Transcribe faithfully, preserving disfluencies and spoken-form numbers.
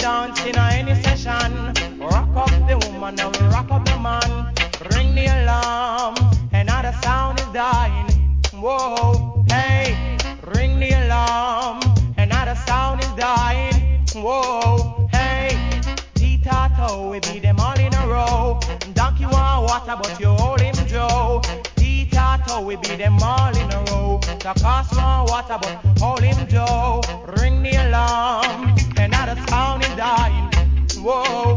dance in a any session. Rock up the woman, now we rock up the man. Ring the alarm, another sound is dying. Whoa, hey, ring the alarm, another sound is dying. Whoa, hey, T-Tato, we beat them all in a row. Donkey want water, but you hold him Joe. T-Tato, we beat them all in a row. The cost want water, but hold him Joe. Ring the alarm, another sound is dying. Whoa.